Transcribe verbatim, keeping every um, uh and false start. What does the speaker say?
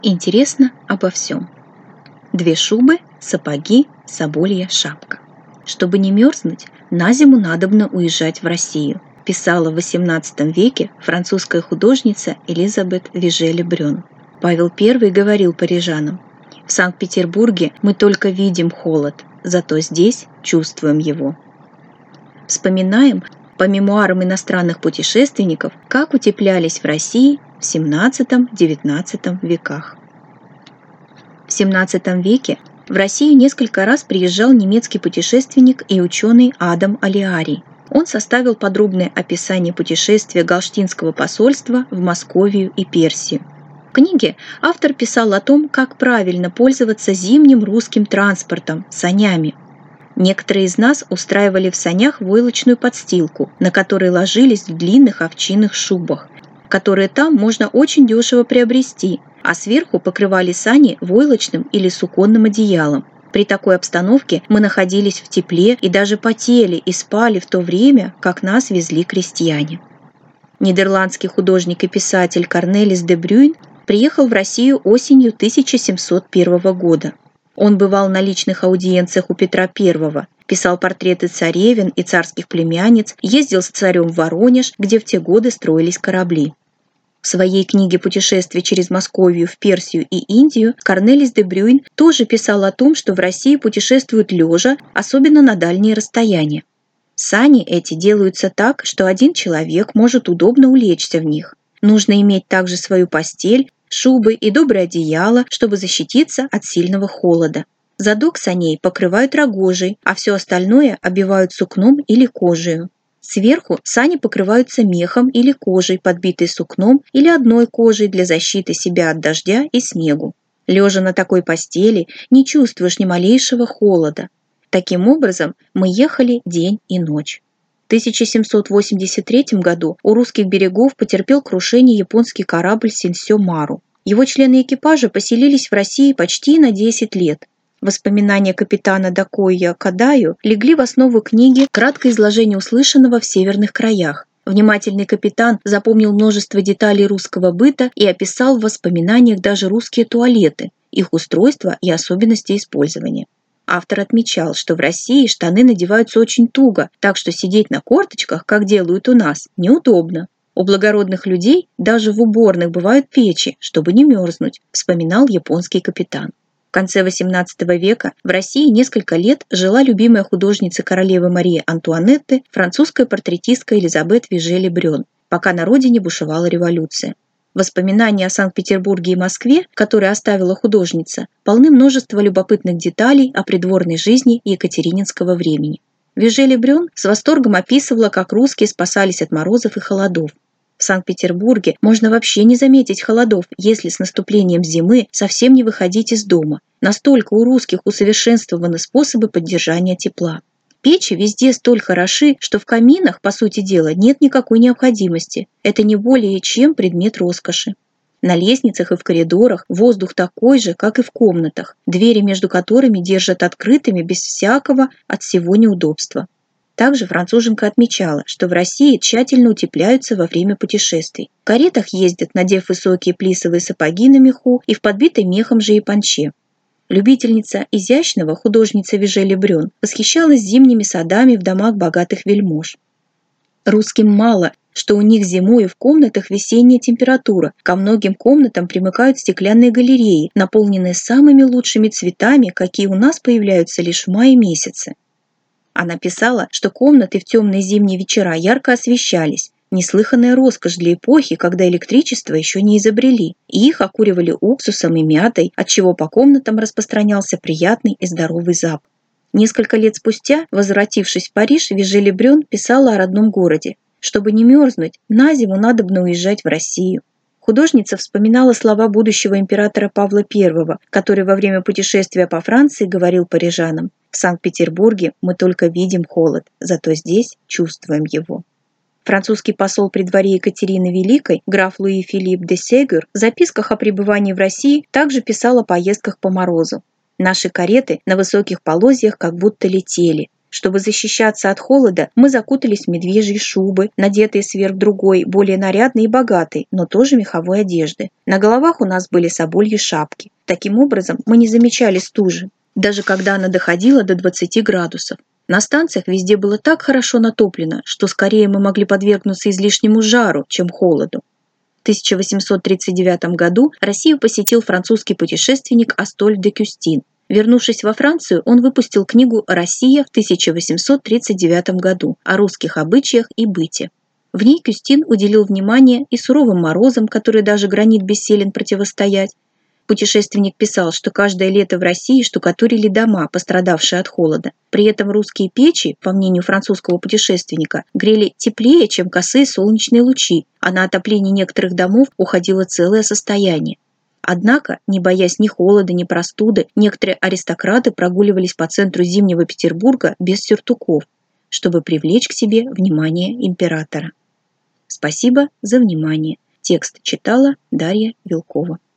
Интересно обо всем. Две шубы, сапоги, соболья шапка. Чтобы не мерзнуть, на зиму надобно уезжать в Россию, писала в восемнадцатом веке французская художница Элизабет Вижеле-Брюн. Павел Первый говорил парижанам: «В Санкт-Петербурге мы только видим холод, зато здесь чувствуем его». Вспоминаем по мемуарам иностранных путешественников, как утеплялись в России в семнадцатом-девятнадцатом веках. В семнадцатом веке в Россию несколько раз приезжал немецкий путешественник и ученый Адам Алиарий. Он составил подробное описание путешествия Галштинского посольства в Московию и Персию. В книге автор писал о том, как правильно пользоваться зимним русским транспортом – санями. Некоторые из нас устраивали в санях войлочную подстилку, на которой ложились в длинных овчинных шубах, которые там можно очень дешево приобрести, а сверху покрывали сани войлочным или суконным одеялом. При такой обстановке мы находились в тепле и даже потели и спали в то время, как нас везли крестьяне. Нидерландский художник и писатель Корнелис де Брюйн приехал в Россию осенью тысяча семьсот первого года. Он бывал на личных аудиенциях у Петра Первого, писал портреты царевен и царских племянниц, ездил с царем в Воронеж, где в те годы строились корабли. В своей книге «Путешествие через Московию в Персию и Индию» Корнелис де Брюйн тоже писал о том, что в России путешествуют лежа, особенно на дальние расстояния. Сани эти делаются так, что один человек может удобно улечься в них. Нужно иметь также свою постель, шубы и доброе одеяло, чтобы защититься от сильного холода. Задок саней покрывают рогожей, а все остальное обивают сукном или кожею. Сверху сани покрываются мехом или кожей, подбитой сукном или одной кожей для защиты себя от дождя и снегу. Лежа на такой постели, не чувствуешь ни малейшего холода. Таким образом, мы ехали день и ночь. В тысяча семьсот восемьдесят третьем году у русских берегов потерпел крушение японский корабль Синсё Мару. Его члены экипажа поселились в России почти на десять лет. Воспоминания капитана Дакоя Кадаю легли в основу книги «Краткое изложение услышанного в северных краях». Внимательный капитан запомнил множество деталей русского быта и описал в воспоминаниях даже русские туалеты, их устройство и особенности использования. Автор отмечал, что в России штаны надеваются очень туго, так что сидеть на корточках, как делают у нас, неудобно. У благородных людей даже в уборных бывают печи, чтобы не мерзнуть, вспоминал японский капитан. В конце восемнадцатого века в России несколько лет жила любимая художница королевы Марии Антуанетты, французская портретистка Элизабет Вижеле-Брюн, пока на родине бушевала революция. Воспоминания о Санкт-Петербурге и Москве, которые оставила художница, полны множества любопытных деталей о придворной жизни екатерининского времени. Вижеле-Брюн с восторгом описывала, как русские спасались от морозов и холодов. В Санкт-Петербурге можно вообще не заметить холодов, если с наступлением зимы совсем не выходить из дома. Настолько у русских усовершенствованы способы поддержания тепла. Печи везде столь хороши, что в каминах, по сути дела, нет никакой необходимости. Это не более чем предмет роскоши. На лестницах и в коридорах воздух такой же, как и в комнатах, двери между которыми держат открытыми без всякого от всего неудобства. Также француженка отмечала, что в России тщательно утепляются во время путешествий. В каретах ездят, надев высокие плисовые сапоги на меху и в подбитой мехом же и панче. Любительница изящного, художница Вижеле-Брюн, восхищалась зимними садами в домах богатых вельмож. Русским мало, что у них зимой в комнатах весенняя температура. Ко многим комнатам примыкают стеклянные галереи, наполненные самыми лучшими цветами, какие у нас появляются лишь в мае месяце. Она писала, что комнаты в темные зимние вечера ярко освещались. Неслыханная роскошь для эпохи, когда электричество еще не изобрели, и их окуривали уксусом и мятой, отчего по комнатам распространялся приятный и здоровый запах. Несколько лет спустя, возвратившись в Париж, Вижеле-Брюн писала о родном городе. Чтобы не мерзнуть, на зиму надобно уезжать в Россию. Художница вспоминала слова будущего императора Павла Первого, который во время путешествия по Франции говорил парижанам: «В Санкт-Петербурге мы только видим холод, зато здесь чувствуем его». Французский посол при дворе Екатерины Великой, граф Луи Филипп де Сегюр, в записках о пребывании в России также писал о поездках по морозу. «Наши кареты на высоких полозьях как будто летели. Чтобы защищаться от холода, мы закутались в медвежьи шубы, надетые сверх другой, более нарядной и богатой, но тоже меховой одежды. На головах у нас были собольи шапки. Таким образом, мы не замечали стужи, даже когда она доходила до двадцати градусов. На станциях везде было так хорошо натоплено, что скорее мы могли подвергнуться излишнему жару, чем холоду. В тысяча восемьсот тридцать девятом году Россию посетил французский путешественник Астольф де Кюстин. Вернувшись во Францию, он выпустил книгу «Россия» в тысяча восемьсот тридцать девятом году о русских обычаях и быте. В ней Кюстин уделил внимание и суровым морозам, которые даже гранит бессилен противостоять. Путешественник писал, что каждое лето в России штукатурили дома, пострадавшие от холода. При этом русские печи, по мнению французского путешественника, грели теплее, чем косые солнечные лучи, а на отопление некоторых домов уходило целое состояние. Однако, не боясь ни холода, ни простуды, некоторые аристократы прогуливались по центру зимнего Петербурга без сюртуков, чтобы привлечь к себе внимание императора. Спасибо за внимание. Текст читала Дарья Вилкова.